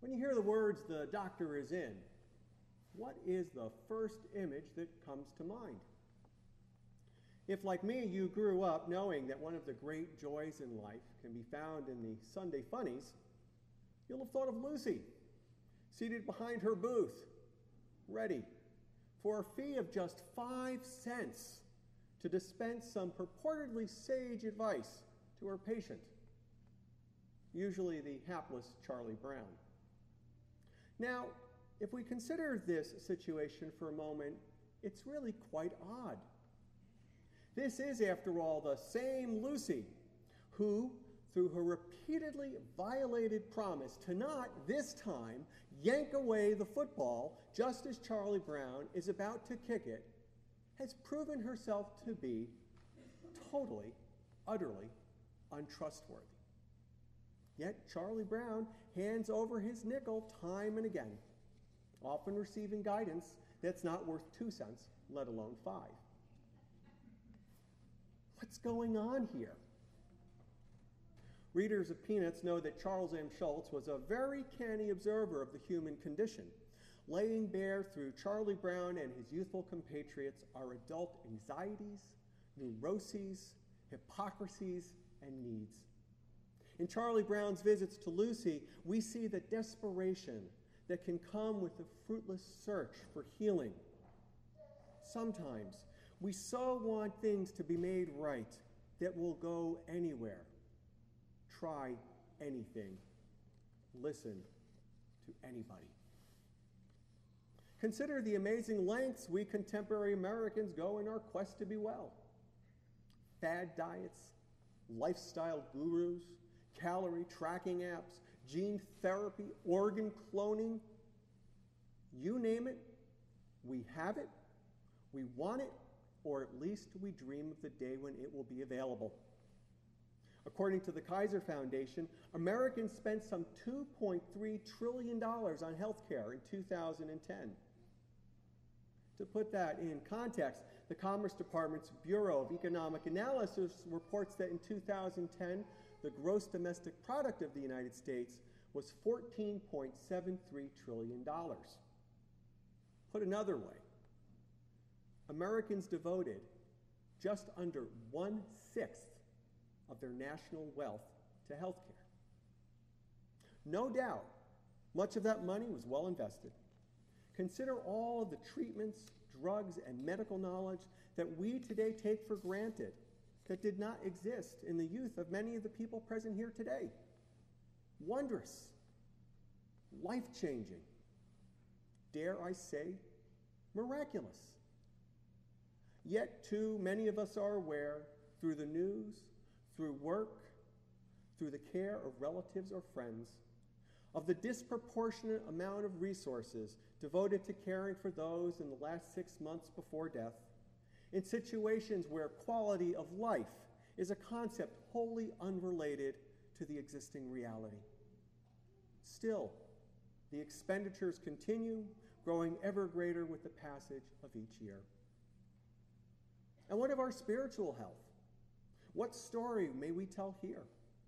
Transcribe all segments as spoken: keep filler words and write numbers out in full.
When you hear the words, "the doctor is in," what is the first image that comes to mind? If, like me, you grew up knowing that one of the great joys in life can be found in the Sunday funnies, you'll have thought of Lucy, seated behind her booth, ready, for a fee of just five cents, to dispense some purportedly sage advice to her patient, usually the hapless Charlie Brown. Now, if we consider this situation for a moment, it's really quite odd. This is, after all, the same Lucy who, through her repeatedly violated promise to not, this time, yank away the football just as Charlie Brown is about to kick it, has proven herself to be totally, utterly untrustworthy. Yet Charlie Brown hands over his nickel time and again, often receiving guidance that's not worth two cents, let alone five. What's going on here? Readers of Peanuts know that Charles M. Schulz was a very canny observer of the human condition, laying bare through Charlie Brown and his youthful compatriots our adult anxieties, neuroses, hypocrisies, and needs. In Charlie Brown's visits to Lucy, we see the desperation that can come with the fruitless search for healing. Sometimes we so want things to be made right that we'll go anywhere, try anything, listen to anybody. Consider the amazing lengths we contemporary Americans go in our quest to be well. Fad diets, lifestyle gurus, calorie tracking apps, gene therapy, organ cloning, you name it, we have it, we want it, or at least we dream of the day when it will be available. According to the Kaiser Foundation, Americans spent some two point three trillion dollars on health care in two thousand ten. To put that in context, the Commerce Department's Bureau of Economic Analysis reports that in two thousand ten, the gross domestic product of the United States was fourteen point seven three trillion dollars. Put another way, Americans devoted just under one-sixth of their national wealth to health care. No doubt, much of that money was well invested. Consider all of the treatments, drugs, and medical knowledge that we today take for granted that did not exist in the youth of many of the people present here today. Wondrous, life-changing, dare I say, miraculous. Yet, too, many of us are aware, through the news, through work, through the care of relatives or friends, of the disproportionate amount of resources devoted to caring for those in the last six months before death, in situations where quality of life is a concept wholly unrelated to the existing reality. Still, the expenditures continue, growing ever greater with the passage of each year. And what of our spiritual health? What story may we tell here?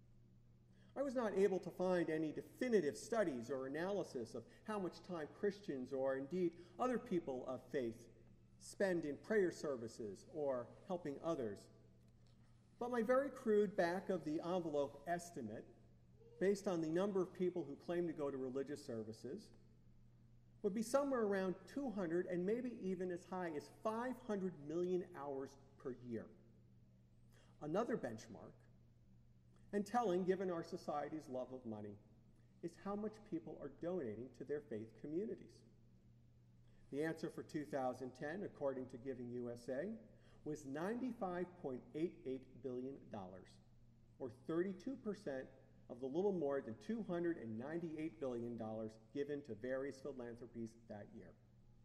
I was not able to find any definitive studies or analysis of how much time Christians, or indeed other people of faith, spend in prayer services or helping others. But my very crude back-of-the-envelope estimate, based on the number of people who claim to go to religious services, would be somewhere around two hundred and maybe even as high as five hundred million hours per year. Another benchmark, and telling given our society's love of money, is how much people are donating to their faith communities. The answer for two thousand ten, according to Giving U S A, was ninety-five point eight eight billion dollars, or thirty-two percent of the little more than two hundred ninety-eight billion dollars given to various philanthropies that year.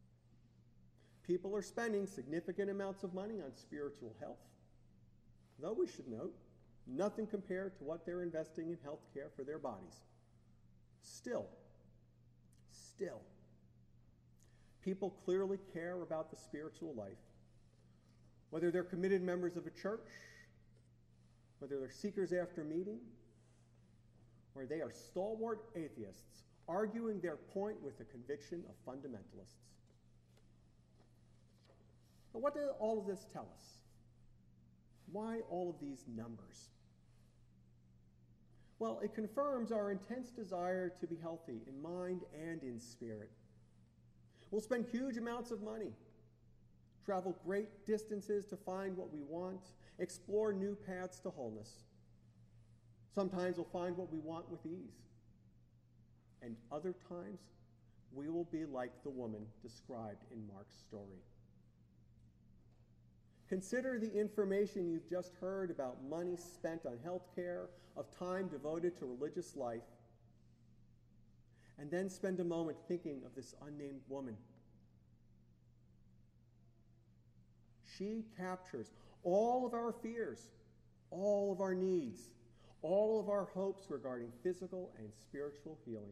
People are spending significant amounts of money on spiritual health, though we should note, nothing compared to what they're investing in health care for their bodies. Still, still, people clearly care about the spiritual life, whether they're committed members of a church, whether they're seekers after meaning, or they are stalwart atheists, arguing their point with the conviction of fundamentalists. But what does all of this tell us? Why all of these numbers? Well, it confirms our intense desire to be healthy in mind and in spirit. We'll spend huge amounts of money, travel great distances to find what we want, explore new paths to wholeness. Sometimes we'll find what we want with ease. And other times, we will be like the woman described in Mark's story. Consider the information you've just heard about money spent on health care, of time devoted to religious life, and then spend a moment thinking of this unnamed woman. She captures all of our fears, all of our needs, all of our hopes regarding physical and spiritual healing.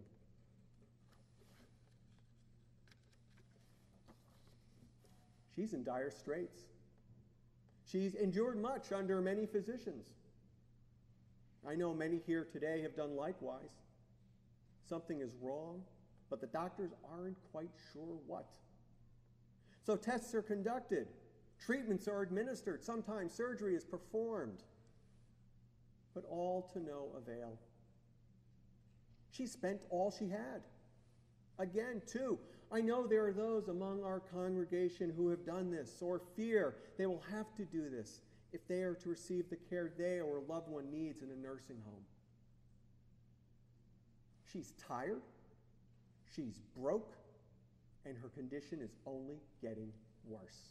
She's in dire straits. She's endured much under many physicians. I know many here today have done likewise. Something is wrong, but the doctors aren't quite sure what. So tests are conducted, treatments are administered, sometimes surgery is performed, but all to no avail. She spent all she had. Again, too, I know there are those among our congregation who have done this or fear they will have to do this if they are to receive the care they or a loved one needs in a nursing home. She's tired, she's broke, and her condition is only getting worse.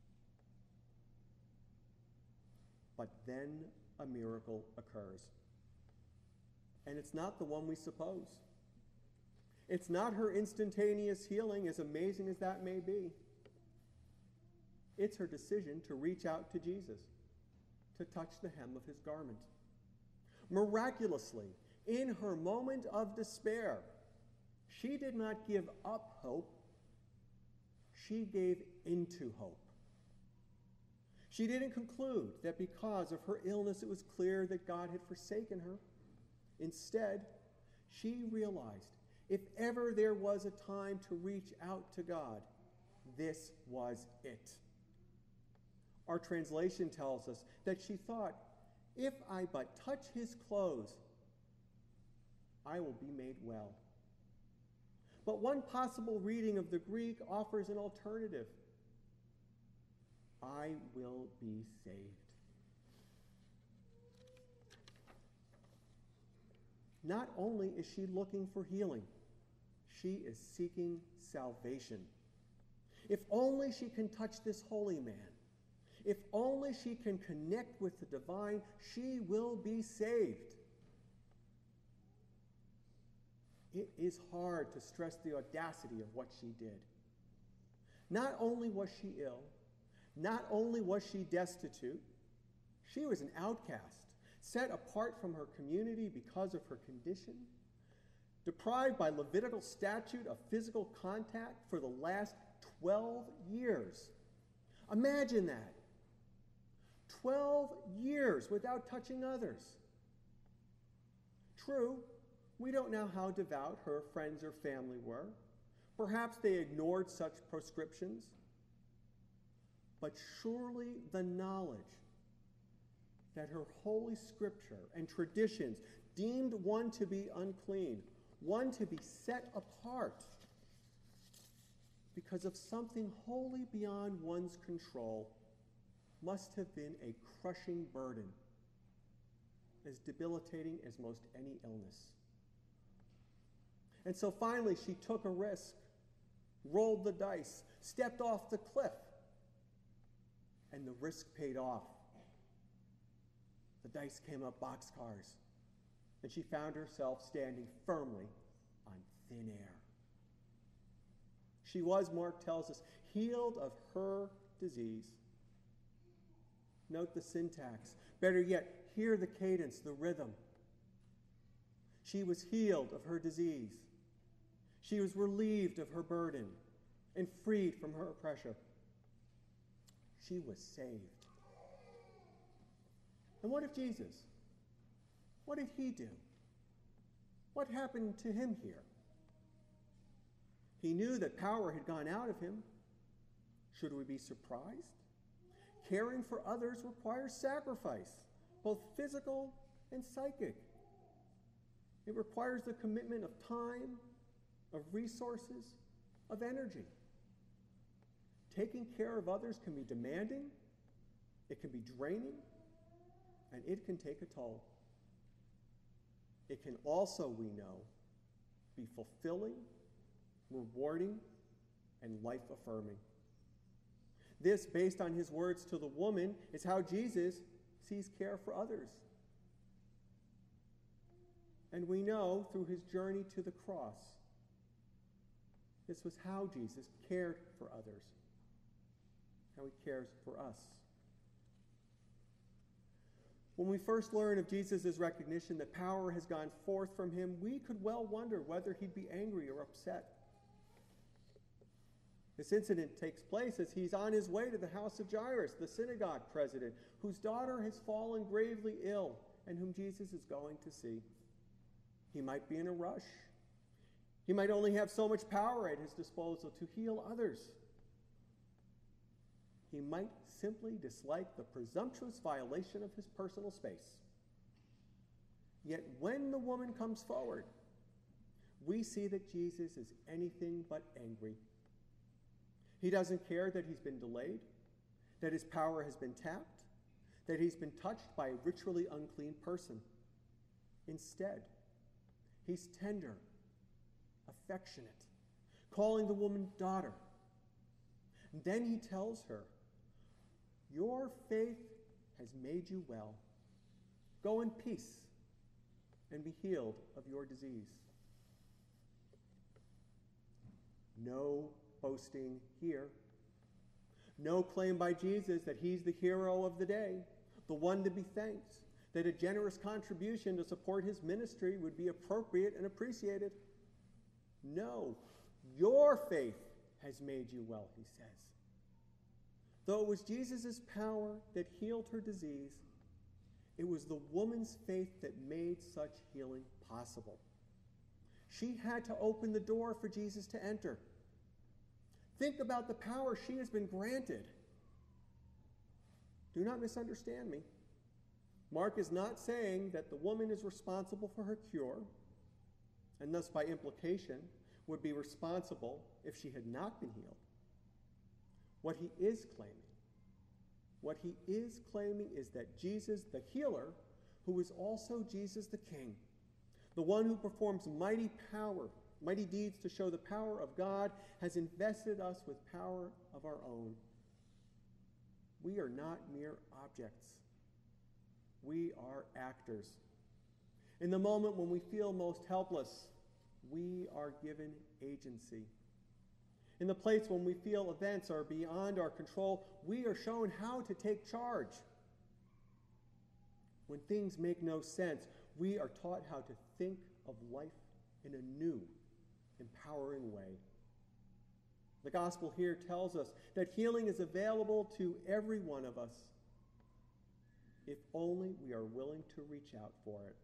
But then a miracle occurs. And it's not the one we suppose. It's not her instantaneous healing, as amazing as that may be. It's her decision to reach out to Jesus, to touch the hem of his garment. Miraculously, in her moment of despair, she did not give up hope. She gave into hope. She didn't conclude that because of her illness it was clear that God had forsaken her. Instead, she realized if ever there was a time to reach out to God, this was it. Our translation tells us that she thought, if I but touch his clothes, I will be made well. But one possible reading of the Greek offers an alternative. I will be saved. Not only is she looking for healing, she is seeking salvation. If only she can touch this holy man, if only she can connect with the divine, she will be saved. It is hard to stress the audacity of what she did. Not only was she ill, not only was she destitute, she was an outcast, set apart from her community because of her condition, deprived by Levitical statute of physical contact for the last twelve years. Imagine that. twelve years without touching others. True, we don't know how devout her friends or family were. Perhaps they ignored such prescriptions. But surely the knowledge that her holy scripture and traditions deemed one to be unclean, one to be set apart because of something wholly beyond one's control, must have been a crushing burden, as debilitating as most any illness. And so finally she took a risk, rolled the dice, stepped off the cliff, and the risk paid off. The dice came up boxcars, and she found herself standing firmly on thin air. She was, Mark tells us, healed of her disease. Note the syntax. Better yet, hear the cadence, the rhythm. She was healed of her disease. She was relieved of her burden and freed from her oppressor. She was saved. And what of Jesus? What did he do? What happened to him here? He knew that power had gone out of him. Should we be surprised? Caring for others requires sacrifice, both physical and psychic. It requires the commitment of time, of resources, of energy. Taking care of others can be demanding, it can be draining, and it can take a toll. It can also, we know, be fulfilling, rewarding, and life-affirming. This, based on his words to the woman, is how Jesus sees care for others. And we know through his journey to the cross, this was how Jesus cared for others, how he cares for us. When we first learn of Jesus' recognition that power has gone forth from him, we could well wonder whether he'd be angry or upset. This incident takes place as he's on his way to the house of Jairus, the synagogue president, whose daughter has fallen gravely ill and whom Jesus is going to see. He might be in a rush. He might only have so much power at his disposal to heal others. He might simply dislike the presumptuous violation of his personal space. Yet when the woman comes forward, we see that Jesus is anything but angry. He doesn't care that he's been delayed, that his power has been tapped, that he's been touched by a ritually unclean person. Instead, he's tender, affectionate, calling the woman daughter. And then he tells her, "Your faith has made you well. Go in peace and be healed of your disease." No boasting here. No claim by Jesus that he's the hero of the day, the one to be thanked, that a generous contribution to support his ministry would be appropriate and appreciated. No, your faith has made you well, he says. Though it was Jesus' power that healed her disease, it was the woman's faith that made such healing possible. She had to open the door for Jesus to enter. Think about the power she has been granted. Do not misunderstand me. Mark is not saying that the woman is responsible for her cure, and thus by implication would be responsible if she had not been healed. What he is claiming, what he is claiming is that Jesus, the healer, who is also Jesus the King, the one who performs mighty power, mighty deeds to show the power of God, has invested us with power of our own. We are not mere objects. We are actors. In the moment when we feel most helpless, we are given agency. In the place when we feel events are beyond our control, we are shown how to take charge. When things make no sense, we are taught how to think of life in a new, empowering way. The gospel here tells us that healing is available to every one of us, if only we are willing to reach out for it.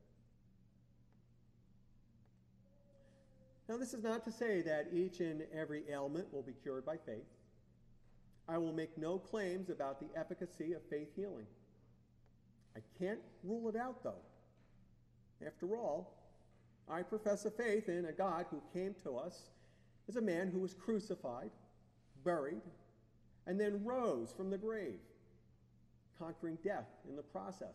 Now, this is not to say that each and every ailment will be cured by faith. I will make no claims about the efficacy of faith healing. I can't rule it out, though. After all, I profess a faith in a God who came to us as a man who was crucified, buried, and then rose from the grave, conquering death in the process.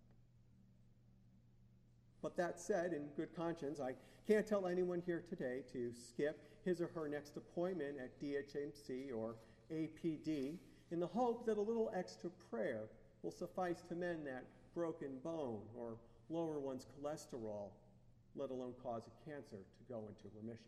But that said, in good conscience, I can't tell anyone here today to skip his or her next appointment at D H M C or A P D in the hope that a little extra prayer will suffice to mend that broken bone or lower one's cholesterol, let alone cause a cancer to go into remission.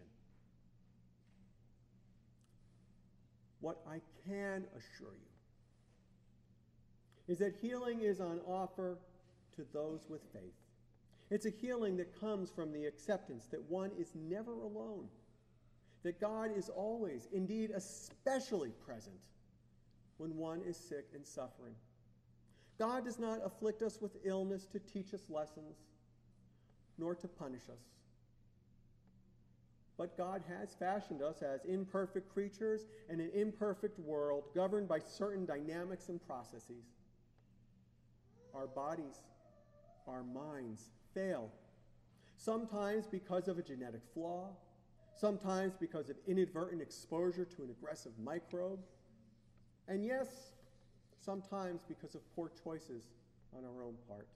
What I can assure you is that healing is on offer to those with faith. It's a healing that comes from the acceptance that one is never alone, that God is always, indeed especially present when one is sick and suffering. God does not afflict us with illness to teach us lessons, nor to punish us. But God has fashioned us as imperfect creatures in an imperfect world governed by certain dynamics and processes. Our bodies, our minds fail, sometimes because of a genetic flaw, sometimes because of inadvertent exposure to an aggressive microbe, and yes, sometimes because of poor choices on our own part.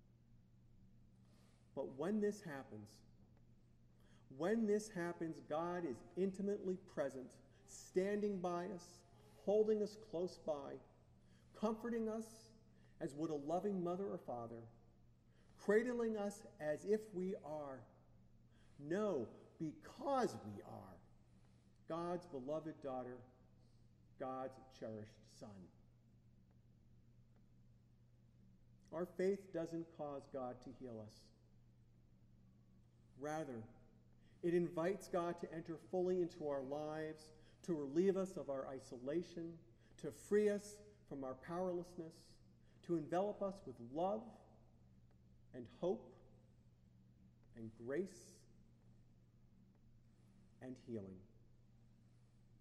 But when this happens, when this happens, God is intimately present, standing by us, holding us close by, comforting us as would a loving mother or father, cradling us as if we are, no, because we are, God's beloved daughter, God's cherished son. Our faith doesn't cause God to heal us. Rather, it invites God to enter fully into our lives, to relieve us of our isolation, to free us from our powerlessness, to envelop us with love and hope and grace and healing.